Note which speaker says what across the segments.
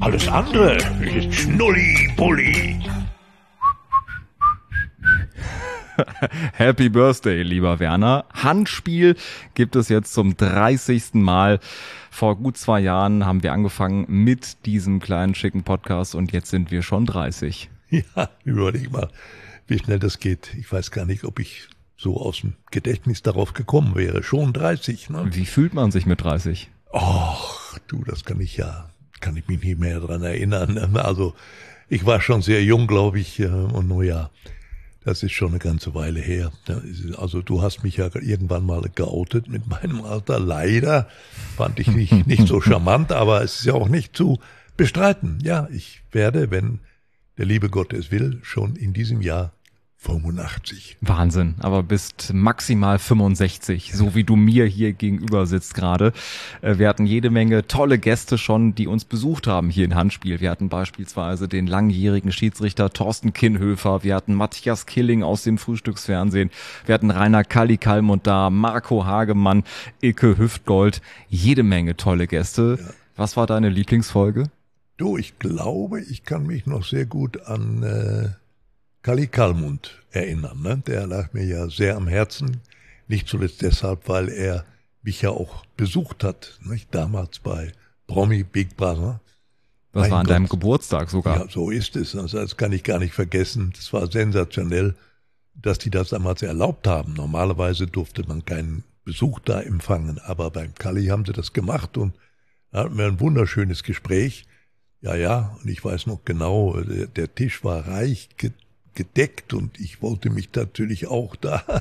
Speaker 1: Alles andere ist Schnulli-Bulli.
Speaker 2: Happy Birthday, lieber Werner. Handspiel gibt es jetzt zum 30. Mal. Vor gut 2 Jahren haben wir angefangen mit diesem kleinen schicken Podcast und jetzt sind wir schon 30.
Speaker 1: Ja, überleg mal, wie schnell das geht. Ich weiß gar nicht, ob ich so aus dem Gedächtnis darauf gekommen wäre. Schon 30, ne?
Speaker 2: Wie fühlt man sich mit 30?
Speaker 1: Och, du, das kann ich mich nicht mehr dran erinnern. Also, ich war schon sehr jung, glaube ich, und nun ja, das ist schon eine ganze Weile her. Also du hast mich ja irgendwann mal geoutet mit meinem Alter. Leider fand ich nicht so charmant, aber es ist ja auch nicht zu bestreiten. Ja, ich werde, wenn der liebe Gott es will, schon in diesem Jahr 85.
Speaker 2: Wahnsinn, aber bist maximal 65, so wie du mir hier gegenüber sitzt gerade. Wir hatten jede Menge tolle Gäste schon, die uns besucht haben hier in Handspiel. Wir hatten beispielsweise den langjährigen Schiedsrichter Thorsten Kinnhöfer, wir hatten Matthias Killing aus dem Frühstücksfernsehen, wir hatten Rainer Kalli-Kalmund da, Marco Hagemann, Ilke Hüftgold, jede Menge tolle Gäste. Ja. Was war deine Lieblingsfolge?
Speaker 1: Du, ich glaube, ich kann mich noch sehr gut an Kalli-Kalmund erinnern, ne? Der lag mir ja sehr am Herzen, nicht zuletzt deshalb, weil er mich ja auch besucht hat, nicht? Damals bei Promi Big Brother.
Speaker 2: Das war an deinem Geburtstag sogar.
Speaker 1: Ja, so ist es. Also das kann ich gar nicht vergessen. Das war sensationell, dass die das damals erlaubt haben. Normalerweise durfte man keinen Besuch da empfangen, aber beim Kalli haben sie das gemacht und da hatten wir ein wunderschönes Gespräch. Ja, und ich weiß noch genau, der Tisch war reich gedeckt und ich wollte mich natürlich auch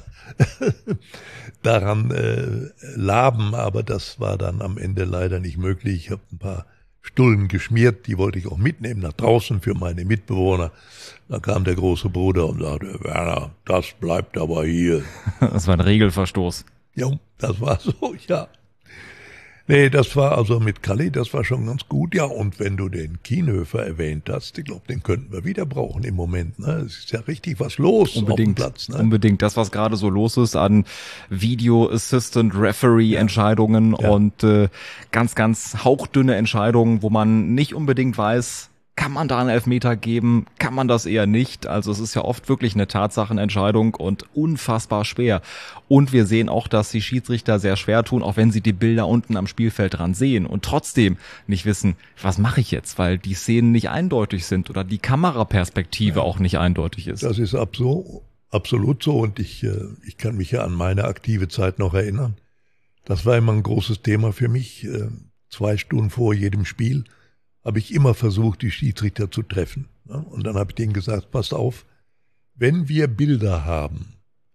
Speaker 1: daran laben, aber das war dann am Ende leider nicht möglich. Ich habe ein paar Stullen geschmiert, die wollte ich auch mitnehmen nach draußen für meine Mitbewohner. Da kam der große Bruder und sagte, Werner, das bleibt aber hier.
Speaker 2: Das war ein Regelverstoß.
Speaker 1: Ja, das war so, ja. Nee, das war also mit Kalli, das war schon ganz gut. Ja, und wenn du den Kienhöfer erwähnt hast, ich glaube, den könnten wir wieder brauchen im Moment. Ne? Es ist ja richtig was los auf dem Platz. Ne?
Speaker 2: Unbedingt. Das, was gerade so los ist an Video Assistant Referee Entscheidungen und ganz, ganz hauchdünne Entscheidungen, wo man nicht unbedingt weiß, kann man da einen Elfmeter geben? Kann man das eher nicht? Also es ist ja oft wirklich eine Tatsachenentscheidung und unfassbar schwer. Und wir sehen auch, dass die Schiedsrichter sehr schwer tun, auch wenn sie die Bilder unten am Spielfeld dran sehen und trotzdem nicht wissen, was mache ich jetzt, weil die Szenen nicht eindeutig sind oder die Kameraperspektive auch nicht eindeutig ist.
Speaker 1: Das ist absolut so und ich kann mich ja an meine aktive Zeit noch erinnern. Das war immer ein großes Thema für mich. 2 Stunden vor jedem Spiel habe ich immer versucht, die Schiedsrichter zu treffen. Und dann habe ich denen gesagt, passt auf, wenn wir Bilder haben,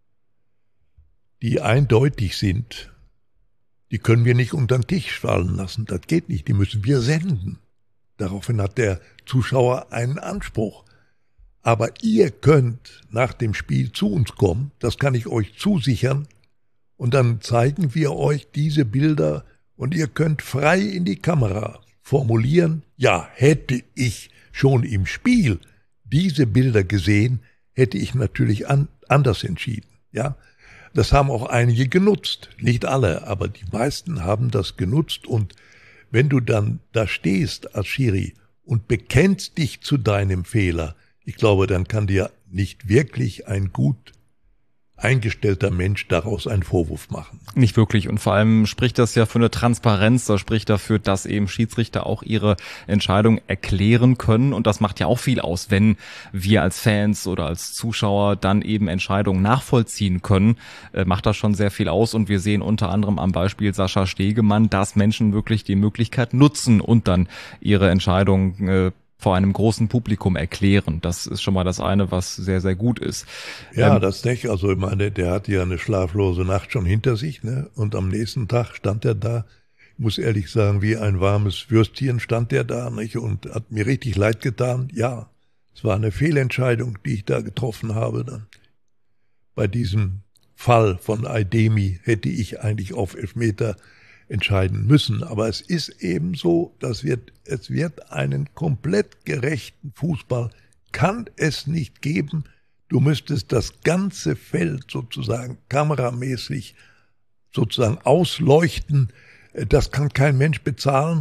Speaker 1: die eindeutig sind, die können wir nicht unter den Tisch fallen lassen. Das geht nicht, die müssen wir senden. Daraufhin hat der Zuschauer einen Anspruch. Aber ihr könnt nach dem Spiel zu uns kommen, das kann ich euch zusichern, und dann zeigen wir euch diese Bilder und ihr könnt frei in die Kamera formulieren, ja, hätte ich schon im Spiel diese Bilder gesehen, hätte ich natürlich anders entschieden. Ja, das haben auch einige genutzt, nicht alle, aber die meisten haben das genutzt. Und wenn du dann da stehst als Schiri und bekennst dich zu deinem Fehler, ich glaube, dann kann dir nicht wirklich ein gut eingestellter Mensch daraus einen Vorwurf machen.
Speaker 2: Nicht wirklich. Und vor allem spricht das ja für eine Transparenz, das spricht dafür, dass eben Schiedsrichter auch ihre Entscheidung erklären können. Und das macht ja auch viel aus, wenn wir als Fans oder als Zuschauer dann eben Entscheidungen nachvollziehen können, macht das schon sehr viel aus. Und wir sehen unter anderem am Beispiel Sascha Stegemann, dass Menschen wirklich die Möglichkeit nutzen und dann ihre Entscheidung vor einem großen Publikum erklären. Das ist schon mal das eine, was sehr, sehr gut ist.
Speaker 1: Ja, das nicht. Also ich meine, der hat ja eine schlaflose Nacht schon hinter sich, ne? Und am nächsten Tag stand er da, ich muss ehrlich sagen, wie ein warmes Würstchen stand er da, nicht? Und hat mir richtig leid getan. Ja, es war eine Fehlentscheidung, die ich da getroffen habe dann. Bei diesem Fall von Aidemi hätte ich eigentlich auf Elfmeter entscheiden müssen. Aber es ist eben so, es wird einen komplett gerechten Fußball, kann es nicht geben. Du müsstest das ganze Feld sozusagen kameramäßig sozusagen ausleuchten. Das kann kein Mensch bezahlen.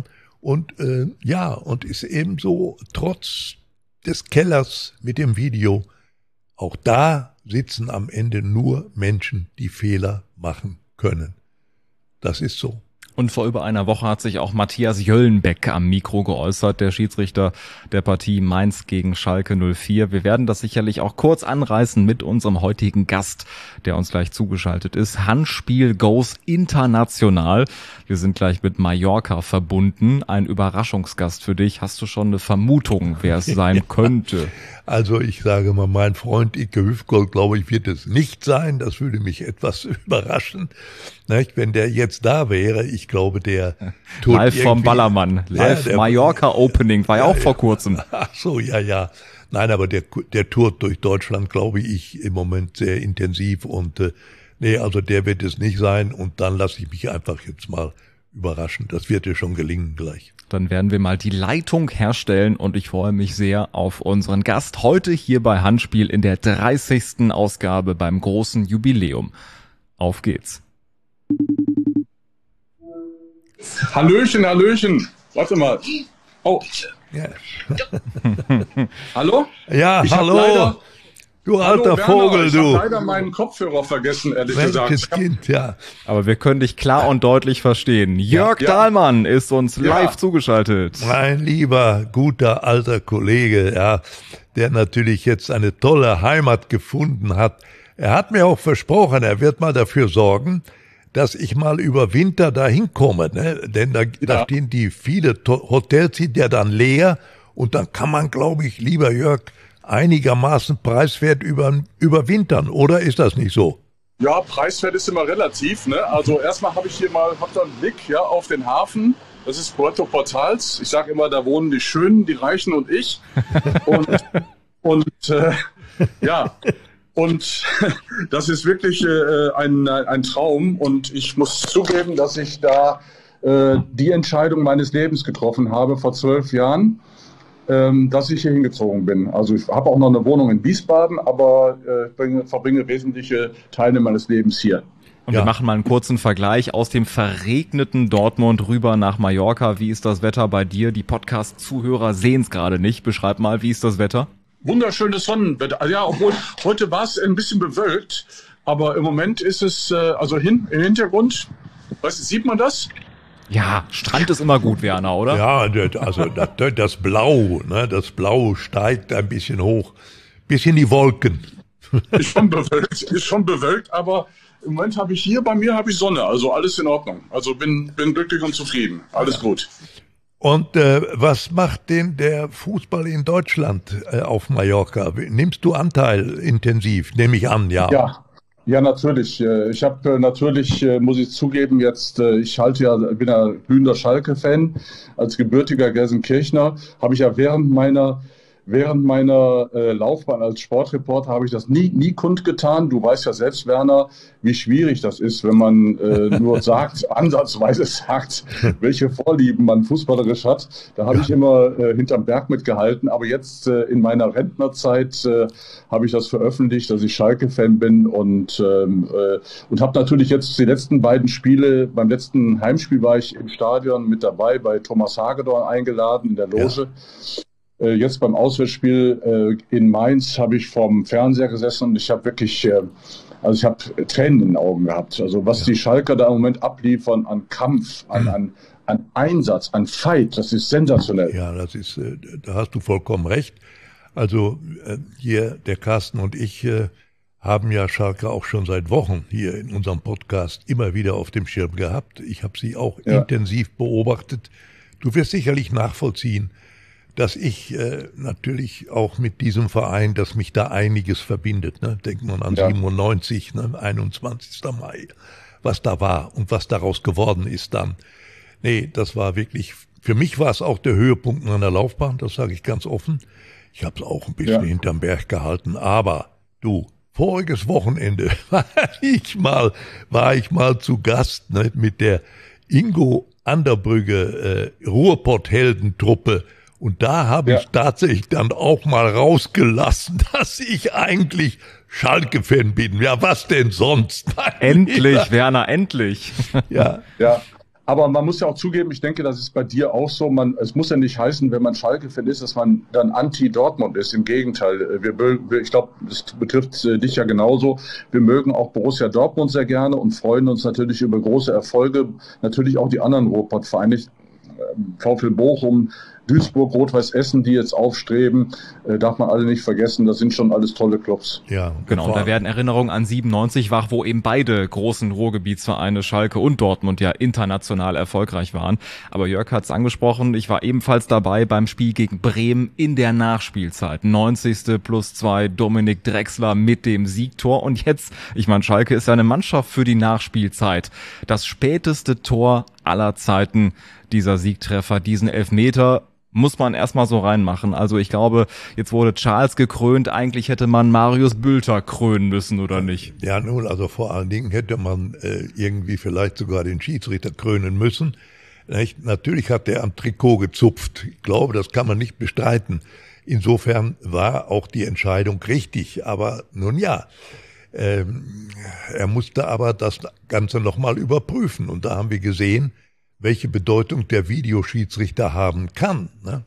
Speaker 1: Und und ist ebenso trotz des Kellers mit dem Video, auch da sitzen am Ende nur Menschen, die Fehler machen können. Das ist so.
Speaker 2: Und vor über einer Woche hat sich auch Matthias Jöllenbeck am Mikro geäußert, der Schiedsrichter der Partie Mainz gegen Schalke 04. Wir werden das sicherlich auch kurz anreißen mit unserem heutigen Gast, der uns gleich zugeschaltet ist. Handspiel goes international. Wir sind gleich mit Mallorca verbunden. Ein Überraschungsgast für dich. Hast du schon eine Vermutung, wer es sein könnte?
Speaker 1: Also ich sage mal, mein Freund Icke Hüfgold, glaube ich, wird es nicht sein. Das würde mich etwas überraschen. Wenn der jetzt da wäre, ich glaube, der tut
Speaker 2: live vom Ballermann, live Mallorca Opening, war ja auch vor kurzem.
Speaker 1: Ach so, ja. Nein, aber der tourt durch Deutschland, glaube ich, im Moment sehr intensiv und also der wird es nicht sein und dann lasse ich mich einfach jetzt mal überraschen. Das wird dir schon gelingen gleich.
Speaker 2: Dann werden wir mal die Leitung herstellen und ich freue mich sehr auf unseren Gast heute hier bei Handspiel in der 30. Ausgabe beim großen Jubiläum. Auf geht's.
Speaker 3: Hallöchen. Warte mal. Oh.
Speaker 1: Ja.
Speaker 3: Hallo?
Speaker 1: Ja, hallo. Du alter Vogel, du.
Speaker 3: Ich habe leider meinen Kopfhörer vergessen, ehrlich gesagt.
Speaker 1: Kind, ja.
Speaker 2: Aber wir können dich klar und deutlich verstehen. Jörg Dahlmann ist uns live zugeschaltet.
Speaker 1: Mein lieber, guter, alter Kollege, ja, der natürlich jetzt eine tolle Heimat gefunden hat. Er hat mir auch versprochen, er wird mal dafür sorgen, dass ich mal über Winter dahin komme, ne? Denn da stehen die viele Hotels, sind ja dann leer und dann kann man, glaube ich, lieber Jörg, einigermaßen preiswert überwintern, oder ist das nicht so?
Speaker 3: Ja, preiswert ist immer relativ, ne? Also erstmal habt da einen Blick auf den Hafen. Das ist Puerto Portals. Ich sage immer, da wohnen die Schönen, die Reichen und ich. Und das ist wirklich ein Traum. Und ich muss zugeben, dass ich da die Entscheidung meines Lebens getroffen habe vor 12 Jahren. Dass ich hier hingezogen bin. Also ich habe auch noch eine Wohnung in Wiesbaden, aber verbringe wesentliche Teile meines Lebens hier.
Speaker 2: Und wir machen mal einen kurzen Vergleich aus dem verregneten Dortmund rüber nach Mallorca. Wie ist das Wetter bei dir? Die Podcast-Zuhörer sehen es gerade nicht. Beschreib mal, wie ist das Wetter?
Speaker 3: Wunderschönes Sonnenwetter. Ja, obwohl heute war es ein bisschen bewölkt, aber im Moment ist es im Hintergrund. Sieht man das?
Speaker 2: Ja, Strand ist immer gut, Werner, oder?
Speaker 1: Ja, also das Blau, ne, das Blau steigt ein bisschen hoch, bis in die Wolken.
Speaker 3: Ist schon bewölkt, aber im Moment habe ich Sonne, also alles in Ordnung. Also bin glücklich und zufrieden, alles gut.
Speaker 1: Und was macht denn der Fußball in Deutschland auf Mallorca? Nimmst du Anteil intensiv, nehme ich an, ja.
Speaker 3: Ja, natürlich. Ich habe muss ich zugeben, jetzt, bin ja glühender Schalke-Fan. Als gebürtiger Gelsenkirchner habe ich ja während meiner Laufbahn als Sportreporter habe ich das nie kundgetan. Du weißt ja selbst, Werner, wie schwierig das ist, wenn man nur ansatzweise sagt, welche Vorlieben man fußballerisch hat. Da habe ich immer hinterm Berg mitgehalten. Aber jetzt in meiner Rentnerzeit habe ich das veröffentlicht, dass ich Schalke-Fan bin und habe natürlich jetzt die letzten beiden Spiele, beim letzten Heimspiel war ich im Stadion mit dabei, bei Thomas Hagedorn eingeladen in der Loge. Ja. Jetzt beim Auswärtsspiel in Mainz habe ich vorm Fernseher gesessen und ich habe wirklich, ich habe Tränen in den Augen gehabt. Also was die Schalker da im Moment abliefern an Kampf, an Einsatz, an Fight, das ist sensationell.
Speaker 1: Ja, da hast du vollkommen recht. Also hier, der Carsten und ich haben ja Schalke auch schon seit Wochen hier in unserem Podcast immer wieder auf dem Schirm gehabt. Ich habe sie auch intensiv beobachtet. Du wirst sicherlich nachvollziehen, dass ich natürlich auch mit diesem Verein, dass mich da einiges verbindet. Ne? Denkt man an 97, 21. Mai, was da war und was daraus geworden ist dann. Nee, das war wirklich, für mich war es auch der Höhepunkt meiner Laufbahn, das sage ich ganz offen. Ich habe es auch ein bisschen hinterm Berg gehalten, aber du, voriges Wochenende war ich mal zu Gast, ne, mit der Ingo Anderbrügge Ruhrpott-Heldentruppe. Und da habe ich tatsächlich dann auch mal rausgelassen, dass ich eigentlich Schalke-Fan bin. Ja, was denn sonst?
Speaker 2: Endlich, Werner, endlich.
Speaker 3: Ja. Aber man muss ja auch zugeben, ich denke, das ist bei dir auch so. Es muss ja nicht heißen, wenn man Schalke-Fan ist, dass man dann anti-Dortmund ist. Im Gegenteil. Ich glaube, das betrifft dich ja genauso. Wir mögen auch Borussia Dortmund sehr gerne und freuen uns natürlich über große Erfolge. Natürlich auch die anderen Ruhrpott-Vereine, VfL Bochum, Duisburg, Rot-Weiß Essen, die jetzt aufstreben, darf man alle nicht vergessen, das sind schon alles tolle Clubs.
Speaker 2: Ja, genau, da werden Erinnerungen an 97 wach, wo eben beide großen Ruhrgebietsvereine, Schalke und Dortmund, ja international erfolgreich waren. Aber Jörg hat es angesprochen, ich war ebenfalls dabei beim Spiel gegen Bremen in der Nachspielzeit. 90+2, Dominik Drexler mit dem Siegtor. Und jetzt, ich meine, Schalke ist ja eine Mannschaft für die Nachspielzeit. Das späteste Tor aller Zeiten, dieser Siegtreffer, diesen Elfmeter, muss man erstmal so reinmachen. Also ich glaube, jetzt wurde Charles gekrönt, eigentlich hätte man Marius Bülter krönen müssen, oder nicht?
Speaker 1: Ja, nun, also vor allen Dingen hätte man irgendwie vielleicht sogar den Schiedsrichter krönen müssen. Natürlich hat der am Trikot gezupft. Ich glaube, das kann man nicht bestreiten. Insofern war auch die Entscheidung richtig. Aber nun ja, er musste aber das Ganze nochmal überprüfen. Und da haben wir gesehen, welche Bedeutung der Videoschiedsrichter haben kann. Ne?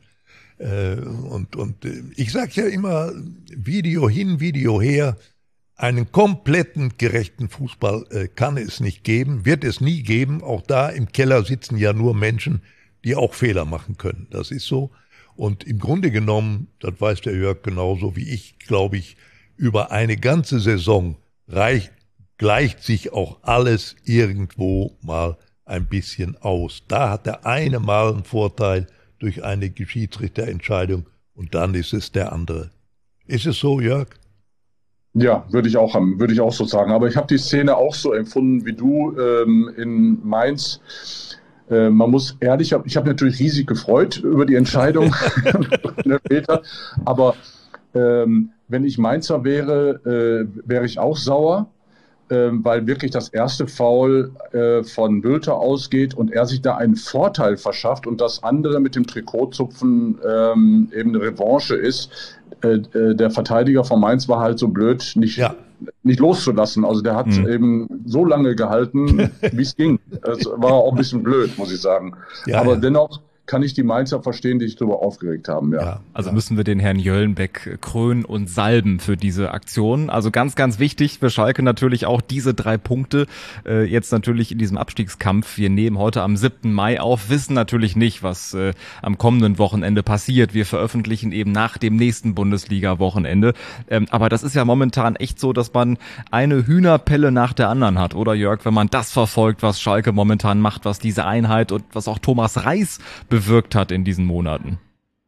Speaker 1: Und ich sage ja immer, Video hin, Video her, einen kompletten gerechten Fußball kann es nicht geben, wird es nie geben. Auch da im Keller sitzen ja nur Menschen, die auch Fehler machen können. Das ist so. Und im Grunde genommen, das weiß der Jörg genauso wie ich, glaube ich, über eine ganze Saison gleicht sich auch alles irgendwo mal ein bisschen aus. Da hat der eine mal einen Vorteil durch eine Schiedsrichterentscheidung und dann ist es der andere. Ist es so, Jörg?
Speaker 3: Ja, würde ich auch so sagen. Aber ich habe die Szene auch so empfunden wie du in Mainz. Man muss ehrlich, ich habe natürlich riesig gefreut über die Entscheidung später. Aber wenn ich Mainzer wäre, wäre ich auch sauer. Weil wirklich das erste Foul von Bülter ausgeht und er sich da einen Vorteil verschafft und das andere mit dem Trikotzupfen eben eine Revanche ist. Der Verteidiger von Mainz war halt so blöd, nicht loszulassen. Also der hat eben so lange gehalten, wie es ging. Das war auch ein bisschen blöd, muss ich sagen. Ja, aber dennoch kann ich die Mainzer verstehen, die sich darüber aufgeregt haben. Ja.
Speaker 2: Also müssen wir den Herrn Jöllenbeck krönen und salben für diese Aktion. Also ganz, ganz wichtig für Schalke natürlich auch diese 3 Punkte. Jetzt natürlich in diesem Abstiegskampf. Wir nehmen heute am 7. Mai auf, wissen natürlich nicht, was am kommenden Wochenende passiert. Wir veröffentlichen eben nach dem nächsten Bundesliga-Wochenende. Aber das ist ja momentan echt so, dass man eine Hühnerpelle nach der anderen hat, oder Jörg? Wenn man das verfolgt, was Schalke momentan macht, was diese Einheit und was auch Thomas Reis bewirkt hat in diesen Monaten.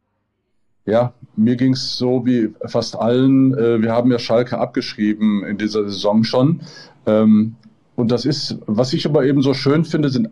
Speaker 3: Ja, mir ging es so wie fast allen. Wir haben ja Schalke abgeschrieben in dieser Saison schon. Und das ist, was ich aber eben so schön finde, ist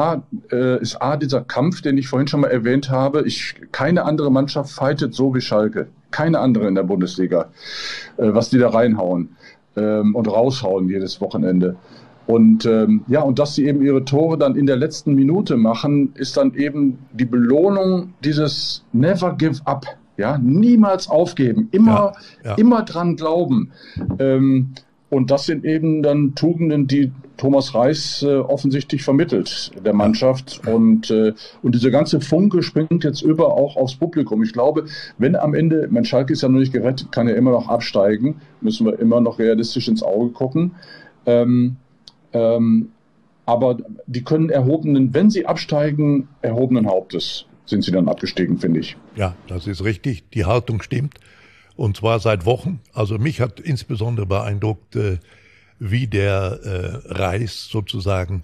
Speaker 3: dieser Kampf, den ich vorhin schon mal erwähnt habe. Keine andere Mannschaft fightet so wie Schalke. Keine andere in der Bundesliga, was die da reinhauen und raushauen jedes Wochenende. Und und dass sie eben ihre Tore dann in der letzten Minute machen, ist dann eben die Belohnung dieses Never Give Up. Ja, niemals aufgeben, immer dran glauben. Und das sind eben dann Tugenden, die Thomas Reis offensichtlich vermittelt der Mannschaft. Und diese ganze Funke springt jetzt über auch aufs Publikum. Ich glaube, wenn am Ende, Schalke ist ja noch nicht gerettet, kann ja immer noch absteigen, müssen wir immer noch realistisch ins Auge gucken. Aber die können wenn sie absteigen, erhobenen Hauptes sind sie dann abgestiegen, finde ich.
Speaker 1: Ja, das ist richtig. Die Haltung stimmt. Und zwar seit Wochen. Also mich hat insbesondere beeindruckt, wie der Reis sozusagen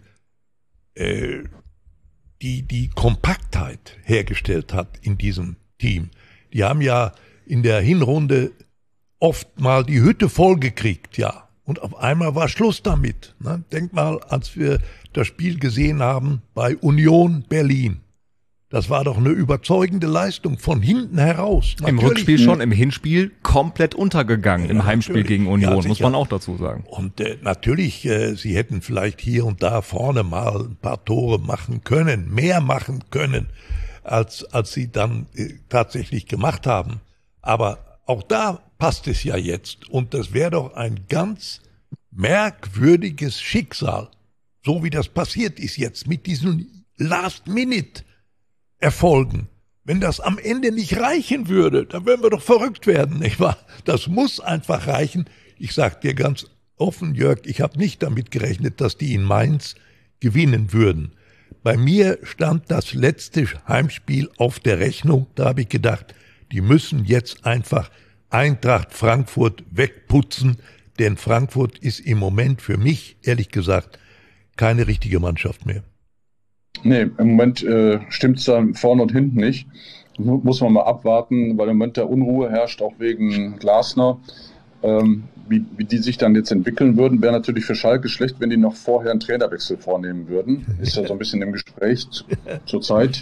Speaker 1: die Kompaktheit hergestellt hat in diesem Team. Die haben ja in der Hinrunde oft mal die Hütte vollgekriegt, ja. Und auf einmal war Schluss damit. Ne? Denk mal, als wir das Spiel gesehen haben bei Union Berlin. Das war doch eine überzeugende Leistung von hinten heraus.
Speaker 2: Natürlich. Im Rückspiel schon, im Hinspiel komplett untergegangen, im Heimspiel gegen Union, muss man auch dazu sagen.
Speaker 1: Und natürlich, sie hätten vielleicht hier und da vorne mal ein paar Tore machen können, mehr machen können, als sie dann tatsächlich gemacht haben. Aber auch da passt es ja jetzt. Und das wäre doch ein ganz merkwürdiges Schicksal, so wie das passiert ist jetzt mit diesen Last-Minute erfolgen. Wenn das am Ende nicht reichen würde, dann würden wir doch verrückt werden, nicht wahr? Das muss einfach reichen. Ich sag dir ganz offen, Jörg, ich habe nicht damit gerechnet, dass die in Mainz gewinnen würden. Bei mir stand das letzte Heimspiel auf der Rechnung. Da habe ich gedacht, die müssen jetzt einfach Eintracht Frankfurt wegputzen, denn Frankfurt ist im Moment für mich, ehrlich gesagt, keine richtige Mannschaft mehr.
Speaker 3: Nee, im Moment stimmt es dann vorne und hinten nicht. Muss man mal abwarten, weil im Moment der Unruhe herrscht, auch wegen Glasner. Wie die sich dann jetzt entwickeln würden, wäre natürlich für Schalke schlecht, wenn die noch vorher einen Trainerwechsel vornehmen würden. Ist ja so ein bisschen im Gespräch zur Zeit.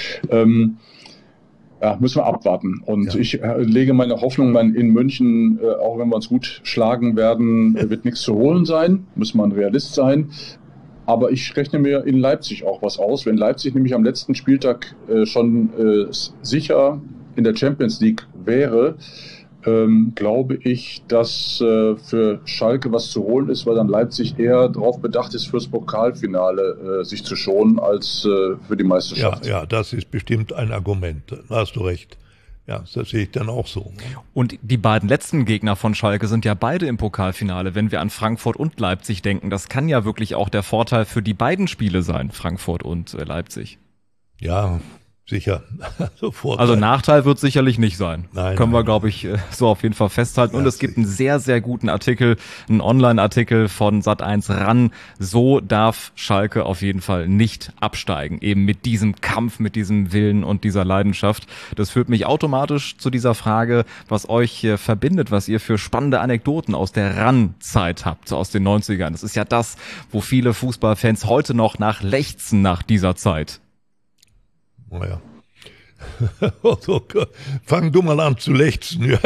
Speaker 3: Ja, müssen wir abwarten. Und ich lege meine Hoffnung in München, auch wenn wir uns gut schlagen werden, wird nichts zu holen sein. Muss man Realist sein. Aber ich rechne mir in Leipzig auch was aus. Wenn Leipzig nämlich am letzten Spieltag schon sicher in der Champions League wäre, glaube ich, dass für Schalke was zu holen ist, weil dann Leipzig eher darauf bedacht ist, fürs Pokalfinale sich zu schonen, als für die Meisterschaft.
Speaker 1: Ja, das ist bestimmt ein Argument. Da hast du recht. Ja, das sehe ich dann auch so.
Speaker 2: Und die beiden letzten Gegner von Schalke sind ja beide im Pokalfinale. Wenn wir an Frankfurt und Leipzig denken, das kann ja wirklich auch der Vorteil für die beiden Spiele sein, Frankfurt und Leipzig.
Speaker 1: Ja, sicher.
Speaker 2: Also Nachteil wird sicherlich nicht sein. Können wir, glaube ich, so auf jeden Fall festhalten. Und es gibt einen sehr, sehr guten Artikel, einen Online-Artikel von Sat.1 ran. So darf Schalke auf jeden Fall nicht absteigen. Eben mit diesem Kampf, mit diesem Willen und dieser Leidenschaft. Das führt mich automatisch zu dieser Frage, was euch verbindet, was ihr für spannende Anekdoten aus der RAN-Zeit habt, so aus den 90ern. Das ist ja das, wo viele Fußballfans heute noch nach lechzen nach dieser Zeit.
Speaker 1: Naja. Fang du mal an zu lechzen, Jörg.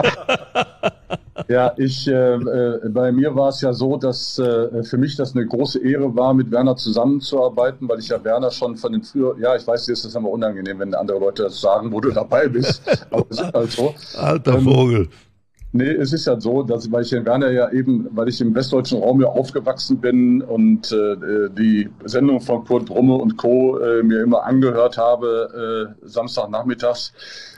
Speaker 3: Ja, bei mir war es ja so, dass für mich das eine große Ehre war, mit Werner zusammenzuarbeiten, weil ich ja Werner schon von den früheren, ja, ich weiß, jetzt ist es immer unangenehm, wenn andere Leute das sagen, wo du dabei bist, aber es ist halt so.
Speaker 1: Alter Vogel.
Speaker 3: Nee, es ist ja so, weil ich den Werner weil ich im westdeutschen Raum ja aufgewachsen bin und die Sendung von Kurt Brumme und Co. Mir immer angehört habe, Samstagnachmittags,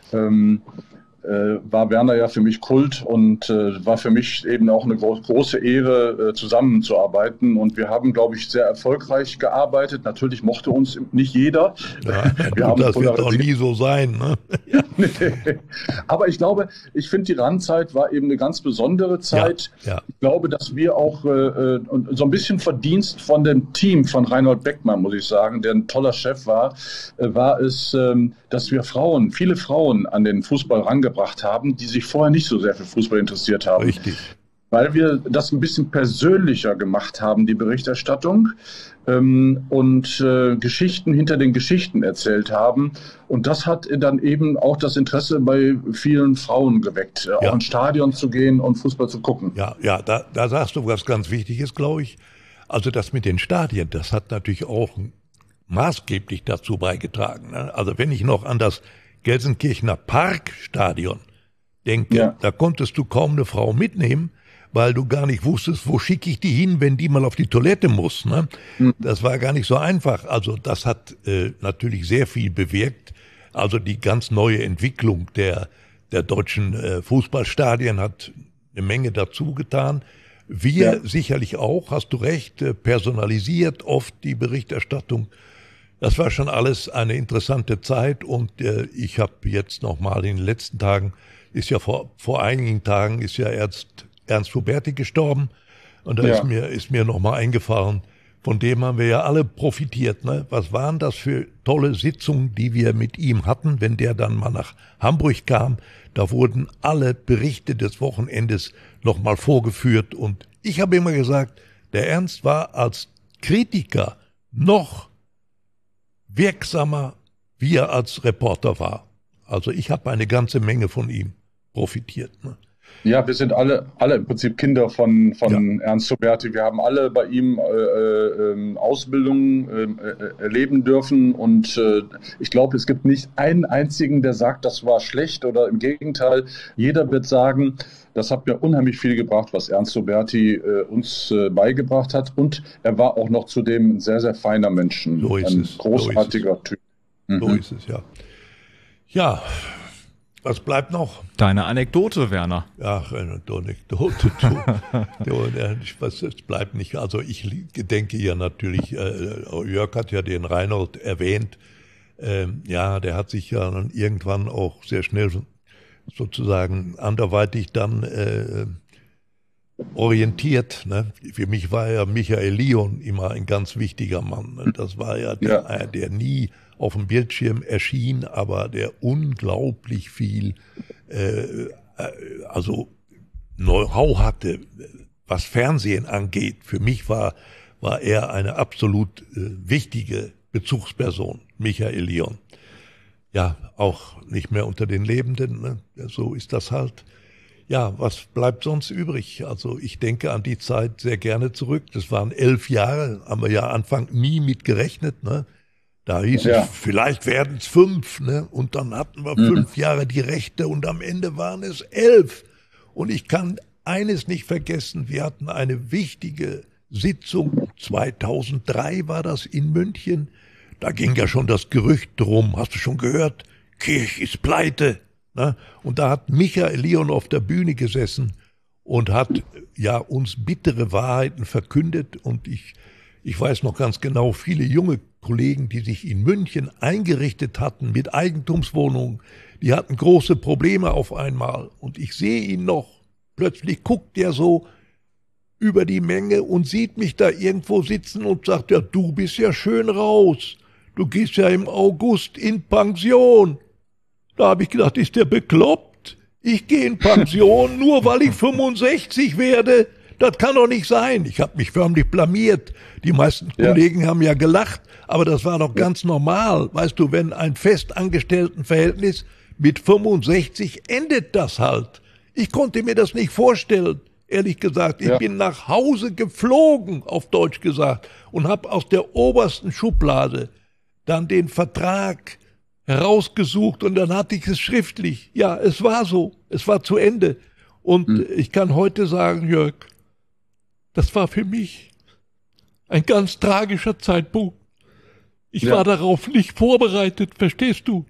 Speaker 3: war Werner ja für mich Kult und war für mich eben auch eine große Ehre, zusammenzuarbeiten. Und wir haben, glaube ich, sehr erfolgreich gearbeitet. Natürlich mochte uns nicht jeder.
Speaker 1: Ja, das wird auch nie so sein. Ne?
Speaker 3: Nee. Aber ich glaube, ich finde, die RAN-Zeit war eben eine ganz besondere Zeit.
Speaker 1: Ja.
Speaker 3: Ich glaube, dass wir auch so ein bisschen Verdienst von dem Team von Reinhold Beckmann, muss ich sagen, der ein toller Chef war es, dass wir viele Frauen an den Fußball rangebracht haben, die sich vorher nicht so sehr für Fußball interessiert haben.
Speaker 1: Richtig.
Speaker 3: Weil wir das ein bisschen persönlicher gemacht haben, die Berichterstattung, und Geschichten hinter den Geschichten erzählt haben. Und das hat dann eben auch das Interesse bei vielen Frauen geweckt, auch ins Stadion zu gehen und Fußball zu gucken.
Speaker 1: Ja, da sagst du was ganz Wichtiges, glaube ich. Also das mit den Stadien, das hat natürlich auch maßgeblich dazu beigetragen. Ne? Also wenn ich noch an das Gelsenkirchener Parkstadion denke, da konntest du kaum eine Frau mitnehmen, weil du gar nicht wusstest, wo schicke ich die hin, wenn die mal auf die Toilette muss. Ne? Das war gar nicht so einfach. Also das hat natürlich sehr viel bewirkt. Also die ganz neue Entwicklung der deutschen Fußballstadien hat eine Menge dazu getan. Wir sicherlich auch, hast du recht, personalisiert oft die Berichterstattung. Das war schon alles eine interessante Zeit und ich habe jetzt nochmal in den letzten Tagen, ist ja vor einigen Tagen ist ja Ernst Huberti gestorben und da ist mir nochmal eingefallen, von dem haben wir ja alle profitiert. Ne? Was waren das für tolle Sitzungen, die wir mit ihm hatten, wenn der dann mal nach Hamburg kam. Da wurden alle Berichte des Wochenendes nochmal vorgeführt und ich habe immer gesagt, der Ernst war als Kritiker noch wirksamer, wie er als Reporter war. Also ich habe eine ganze Menge von ihm profitiert. Ne?
Speaker 3: Ja, wir sind alle im Prinzip Kinder von Ernst Huberti. Wir haben alle bei ihm Ausbildungen erleben dürfen und ich glaube, es gibt nicht einen einzigen, der sagt, das war schlecht oder im Gegenteil. Jeder wird sagen, das hat mir unheimlich viel gebracht, was Ernst Huberti uns beigebracht hat, und er war auch noch zudem ein sehr, sehr feiner Mensch, ein großartiger Typ.
Speaker 1: So ist es, ja. Ja. Was bleibt noch?
Speaker 2: Deine Anekdote, Werner.
Speaker 1: Ach, eine Anekdote. Was bleibt nicht? Also ich denke ja natürlich, Jörg hat ja den Reinhold erwähnt. Ja, der hat sich ja dann irgendwann auch sehr schnell sozusagen anderweitig dann orientiert. Ne? Für mich war ja Michael Lion immer ein ganz wichtiger Mann. Ne? Das war ja der nie auf dem Bildschirm erschien, aber der unglaublich viel also Know-how hatte, was Fernsehen angeht. Für mich war er eine absolut wichtige Bezugsperson, Michael Lion. Ja, auch nicht mehr unter den Lebenden, ne? So ist das halt. Ja, was bleibt sonst übrig? Also ich denke an die Zeit sehr gerne zurück. Das waren 11 Jahre, haben wir ja Anfang nie mit gerechnet, ne? Da hieß es, vielleicht werden es 5, ne? Und dann hatten wir 5 Jahre die Rechte und am Ende waren es 11. Und ich kann eines nicht vergessen, wir hatten eine wichtige Sitzung, 2003 war das in München. Da ging ja schon das Gerücht drum, hast du schon gehört? Kirch ist pleite. Ne? Und da hat Michael Lion auf der Bühne gesessen und hat ja uns bittere Wahrheiten verkündet. Und ich weiß noch ganz genau, viele junge Kollegen, die sich in München eingerichtet hatten mit Eigentumswohnungen, die hatten große Probleme auf einmal. Und ich sehe ihn noch, plötzlich guckt er so über die Menge und sieht mich da irgendwo sitzen und sagt, ja, du bist ja schön raus. Du gehst ja im August in Pension. Da habe ich gedacht, ist der bekloppt? Ich gehe in Pension, nur weil ich 65 werde. Das kann doch nicht sein. Ich habe mich förmlich blamiert. Die meisten Kollegen haben ja gelacht, aber das war doch ganz normal. Weißt du, wenn ein Festangestelltenverhältnis mit 65 endet das halt. Ich konnte mir das nicht vorstellen, ehrlich gesagt. Ich bin nach Hause geflogen, auf Deutsch gesagt, und habe aus der obersten Schublade dann den Vertrag herausgesucht und dann hatte ich es schriftlich. Ja, es war so. Es war zu Ende. Und ich kann heute sagen, Jörg, das war für mich ein ganz tragischer Zeitpunkt. Ich war darauf nicht vorbereitet, verstehst du?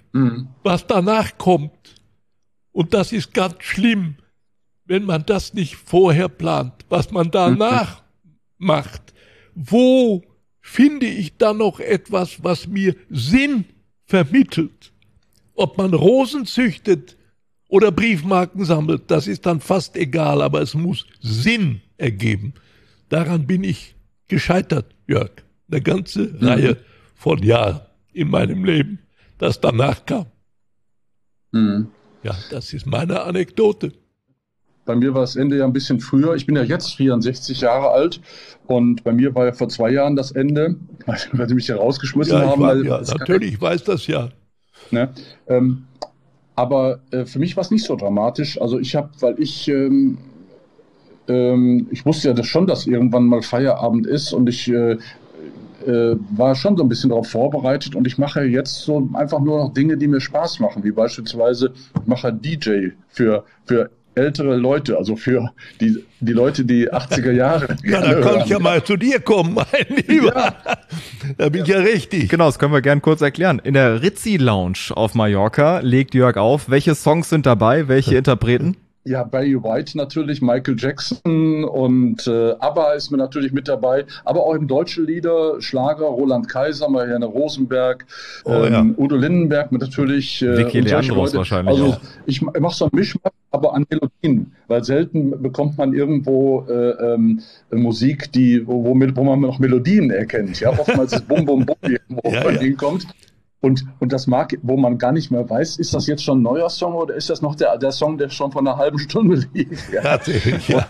Speaker 1: Was danach kommt. Und das ist ganz schlimm, wenn man das nicht vorher plant, was man danach macht. Wo finde ich dann noch etwas, was mir Sinn vermittelt? Ob man Rosen züchtet oder Briefmarken sammelt, das ist dann fast egal, aber es muss Sinn ergeben. Daran bin ich gescheitert, Jörg. Eine ganze Reihe von Jahren in meinem Leben, das danach kam. Ja, das ist meine Anekdote.
Speaker 3: Bei mir war das Ende ja ein bisschen früher. Ich bin ja jetzt 64 Jahre alt und bei mir war ja vor 2 Jahren das Ende, weil sie mich ja rausgeschmissen haben.
Speaker 1: Natürlich, ich weiß das ja.
Speaker 3: Ne? Aber für mich war es nicht so dramatisch. Also ich wusste ja schon, dass irgendwann mal Feierabend ist und ich war schon so ein bisschen darauf vorbereitet und ich mache jetzt so einfach nur noch Dinge, die mir Spaß machen, wie beispielsweise, ich mache DJ für ältere Leute, also für die Leute, die 80er Jahre.
Speaker 1: Ja, da kann ich ja mal zu dir kommen, mein Lieber. Ja. Da bin ich ja richtig.
Speaker 2: Genau, das können wir gern kurz erklären. In der Rizzi Lounge auf Mallorca legt Jörg auf. Welche Songs sind dabei? Welche Interpreten?
Speaker 3: Ja, Barry White natürlich, Michael Jackson und ABBA ist mir natürlich mit dabei, aber auch im deutschen Lieder, Schlager, Roland Kaiser, Marianne Rosenberg, Udo Lindenberg natürlich.
Speaker 2: Vicky Leandros wahrscheinlich
Speaker 3: also
Speaker 2: auch.
Speaker 3: Ich mache so ein Mischmasch, aber an Melodien, weil selten bekommt man irgendwo Musik, wo man noch Melodien erkennt. Ja, oftmals ist Bum Bum Bum, wo man hinkommt. Und das mag, wo man gar nicht mehr weiß, ist das jetzt schon ein neuer Song oder ist das noch der Song, der schon vor einer halben Stunde lief? Ja.
Speaker 1: Tatsächlich, ja.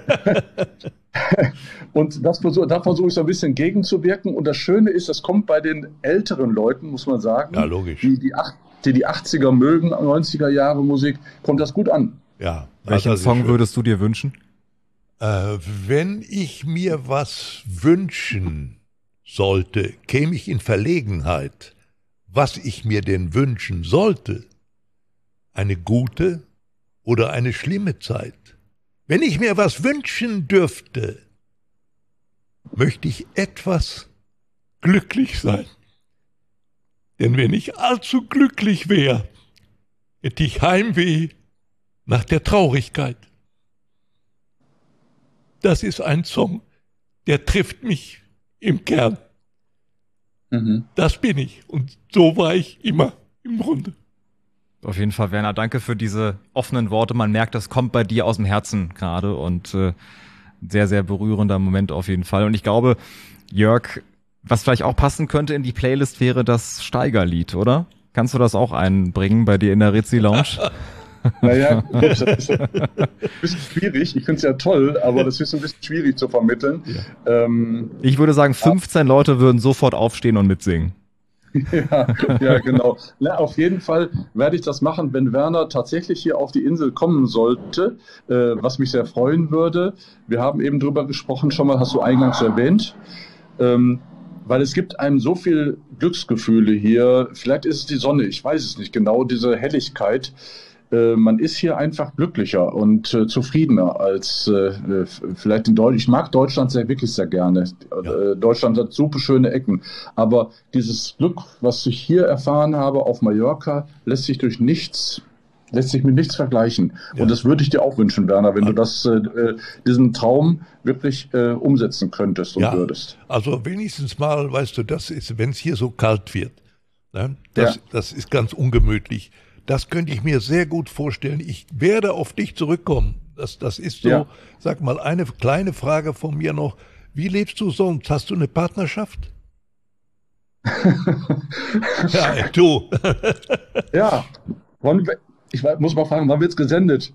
Speaker 3: Und da versuche ich so ein bisschen gegenzuwirken. Und das Schöne ist, das kommt bei den älteren Leuten, muss man sagen,
Speaker 1: ja, logisch,
Speaker 3: die 80er mögen, 90er Jahre Musik, kommt das gut an.
Speaker 1: Ja.
Speaker 2: Welchen Song würdest du dir wünschen?
Speaker 1: Wenn ich mir was wünschen sollte, käme ich in Verlegenheit, was ich mir denn wünschen sollte. Eine gute oder eine schlimme Zeit. Wenn ich mir was wünschen dürfte, möchte ich etwas glücklich sein. Denn wenn ich allzu glücklich wäre, hätte ich Heimweh nach der Traurigkeit. Das ist ein Song, der trifft mich im Kern. Das bin ich und so war ich immer im Grunde.
Speaker 2: Auf jeden Fall, Werner, danke für diese offenen Worte. Man merkt, das kommt bei dir aus dem Herzen gerade und sehr, sehr berührender Moment auf jeden Fall. Und ich glaube, Jörg, was vielleicht auch passen könnte in die Playlist wäre das Steigerlied, oder? Kannst du das auch einbringen bei dir in der Rizzi Lounge?
Speaker 3: Naja, das ist ein bisschen schwierig. Ich finde es ja toll, aber das ist ein bisschen schwierig zu vermitteln.
Speaker 2: Ja. Ich würde sagen, 15 Leute würden sofort aufstehen und mitsingen.
Speaker 3: Ja, genau. Na, auf jeden Fall werde ich das machen, wenn Werner tatsächlich hier auf die Insel kommen sollte, was mich sehr freuen würde. Wir haben eben drüber gesprochen, schon mal hast du eingangs erwähnt, weil es gibt einem so viel Glücksgefühle hier. Vielleicht ist es die Sonne, ich weiß es nicht genau, diese Helligkeit. Man ist hier einfach glücklicher und zufriedener als vielleicht in Deutschland. Ich mag Deutschland wirklich sehr gerne. Ja. Deutschland hat super schöne Ecken. Aber dieses Glück, was ich hier erfahren habe auf Mallorca, lässt sich mit nichts vergleichen. Ja. Und das würde ich dir auch wünschen, Werner, wenn du diesen Traum wirklich umsetzen könntest und würdest.
Speaker 1: Also wenigstens mal, weißt du, das ist, wenn es hier so kalt wird, ne? Das ist ganz ungemütlich. Das könnte ich mir sehr gut vorstellen. Ich werde auf dich zurückkommen. Das ist so, sag mal, eine kleine Frage von mir noch. Wie lebst du sonst? Hast du eine Partnerschaft? Ja, du.
Speaker 3: Ja, ich muss mal fragen, wann wird's gesendet?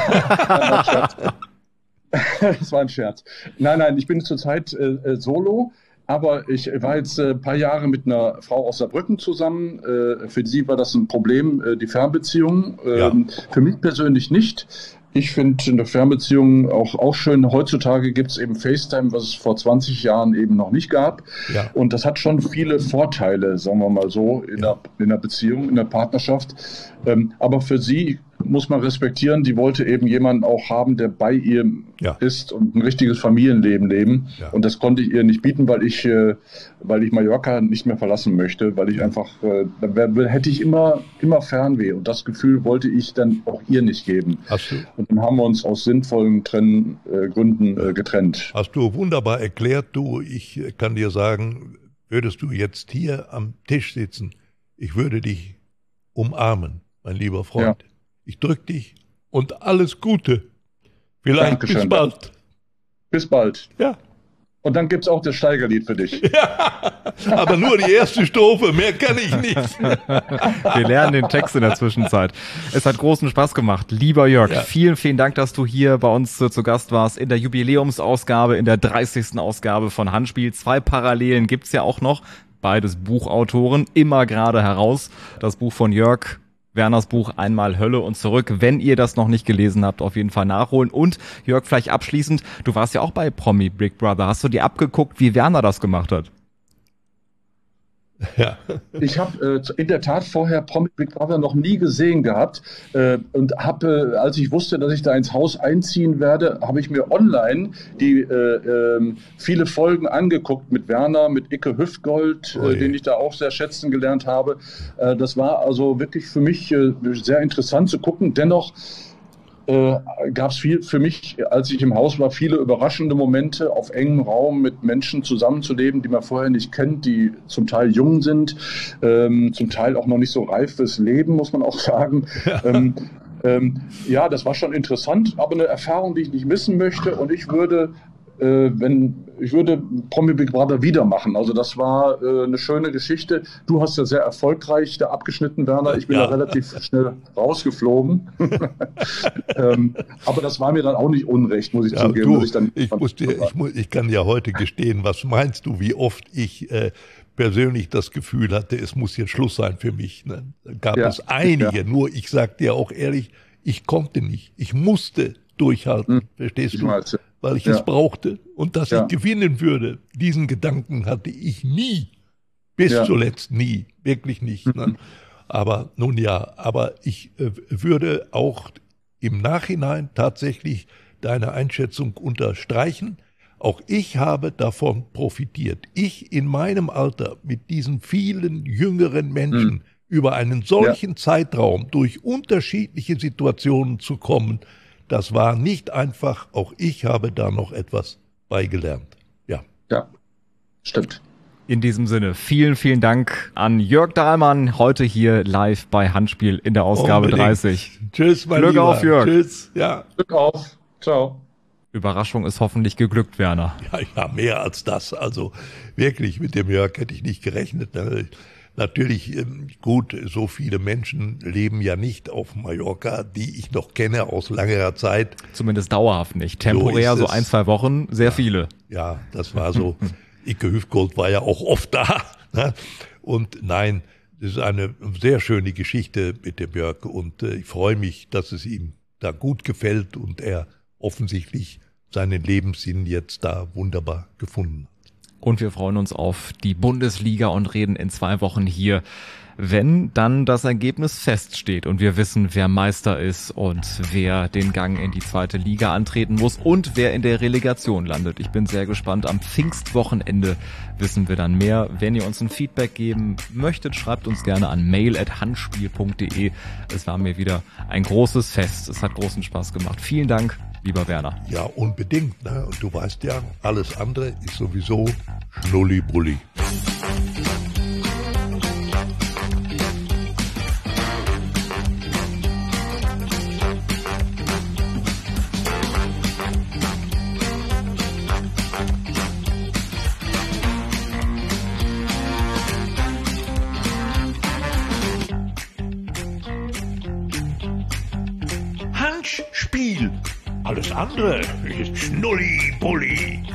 Speaker 3: Das war ein Scherz. Nein, ich bin zurzeit solo. Aber ich war jetzt ein paar Jahre mit einer Frau aus Saarbrücken zusammen. Für sie war das ein Problem, die Fernbeziehung. Für mich persönlich nicht. Ich finde eine Fernbeziehung auch schön. Heutzutage gibt es eben FaceTime, was es vor 20 Jahren eben noch nicht gab. Ja. Und das hat schon viele Vorteile, sagen wir mal so, in der Beziehung, in der Partnerschaft. Aber für sie muss man respektieren, die wollte eben jemanden auch haben, der bei ihr ist und ein richtiges Familienleben leben. Ja. Und das konnte ich ihr nicht bieten, weil ich Mallorca nicht mehr verlassen möchte, weil ich einfach, hätte ich immer Fernweh. Und das Gefühl wollte ich dann auch ihr nicht geben. Und dann haben wir uns aus sinnvollen Gründen getrennt.
Speaker 1: Hast du wunderbar erklärt, ich kann dir sagen, würdest du jetzt hier am Tisch sitzen, ich würde dich umarmen, mein lieber Freund. Ja. Ich drücke dich und alles Gute. Vielleicht
Speaker 3: Dankeschön.
Speaker 1: Bis bald.
Speaker 3: Bis bald.
Speaker 1: Ja.
Speaker 3: Und dann gibt's auch das Steigerlied für dich.
Speaker 1: Ja, aber nur die erste Strophe, mehr kann ich nicht.
Speaker 2: Wir lernen den Text in der Zwischenzeit. Es hat großen Spaß gemacht. Lieber Jörg, vielen, vielen Dank, dass du hier bei uns zu Gast warst in der Jubiläumsausgabe, in der 30. Ausgabe von Handspiel. 2 Parallelen gibt's ja auch noch. Beides Buchautoren, immer gerade heraus. Das Buch von Jörg, Werners Buch Einmal Hölle und zurück. Wenn ihr das noch nicht gelesen habt, auf jeden Fall nachholen. Und Jörg, vielleicht abschließend, du warst ja auch bei Promi Big Brother. Hast du dir abgeguckt, wie Werner das gemacht hat?
Speaker 3: Ja. Ich habe in der Tat vorher Promi Big Brother noch nie gesehen gehabt und habe, als ich wusste, dass ich da ins Haus einziehen werde, habe ich mir online die viele Folgen angeguckt mit Werner, mit Icke Hüftgold, den ich da auch sehr schätzen gelernt habe. Das war also wirklich für mich sehr interessant zu gucken. Dennoch gab es viel für mich, als ich im Haus war, viele überraschende Momente, auf engem Raum mit Menschen zusammenzuleben, die man vorher nicht kennt, die zum Teil jung sind, zum Teil auch noch nicht so reif fürs Leben, muss man auch sagen. Ja, das war schon interessant, aber eine Erfahrung, die ich nicht missen möchte. Und ich würde Promi Big Brother wieder machen. Also das war eine schöne Geschichte. Du hast ja sehr erfolgreich da abgeschnitten, Werner. Ich bin da relativ schnell rausgeflogen. Aber das war mir dann auch nicht unrecht, muss ich zugeben.
Speaker 1: Ich kann ja heute gestehen, was meinst du, wie oft ich persönlich das Gefühl hatte, es muss jetzt Schluss sein für mich. Ne? Da gab es einige, nur ich sag dir auch ehrlich, Ich konnte nicht. Ich musste durchhalten, verstehst du? Weil ich es brauchte und dass ich gewinnen würde. Diesen Gedanken hatte ich nie. Bis zuletzt nie. Wirklich nicht. Ne? Aber nun ja, aber ich würde auch im Nachhinein tatsächlich deine Einschätzung unterstreichen. Auch ich habe davon profitiert. Ich in meinem Alter mit diesen vielen jüngeren Menschen über einen solchen Zeitraum durch unterschiedliche Situationen zu kommen, das war nicht einfach. Auch ich habe da noch etwas beigelernt.
Speaker 3: Ja, stimmt.
Speaker 2: In diesem Sinne, vielen, vielen Dank an Jörg Dahlmann, heute hier live bei Handspiel in der Ausgabe 30.
Speaker 1: Tschüss, mein
Speaker 2: Glück
Speaker 1: Lieber.
Speaker 2: auf, Jörg.
Speaker 1: Tschüss, ja.
Speaker 3: Glück auf. Ciao.
Speaker 2: Überraschung ist hoffentlich geglückt, Werner.
Speaker 1: Ja, mehr als das. Also wirklich, mit dem Jörg hätte ich nicht gerechnet. Natürlich, gut, so viele Menschen leben ja nicht auf Mallorca, die ich noch kenne aus langer Zeit.
Speaker 2: Zumindest dauerhaft nicht. Temporär so 1-2 Wochen, sehr viele.
Speaker 1: Ja, das war so. Icke Hüftgold war ja auch oft da. Ne? Und nein, das ist eine sehr schöne Geschichte mit dem Jörg. Und ich freue mich, dass es ihm da gut gefällt und er offensichtlich seinen Lebenssinn jetzt da wunderbar gefunden hat.
Speaker 2: Und wir freuen uns auf die Bundesliga und reden in 2 Wochen hier, wenn dann das Ergebnis feststeht und wir wissen, wer Meister ist und wer den Gang in die 2. Liga antreten muss und wer in der Relegation landet. Ich bin sehr gespannt. Am Pfingstwochenende wissen wir dann mehr. Wenn ihr uns ein Feedback geben möchtet, schreibt uns gerne an mail@handspiel.de. Es war mir wieder ein großes Fest. Es hat großen Spaß gemacht. Vielen Dank, lieber Werner.
Speaker 1: Ja, unbedingt. Ne? Und du weißt ja, alles andere ist sowieso Schnulli-Bulli.
Speaker 4: Handspiel. Alles andere ist Schnulli-Bulli.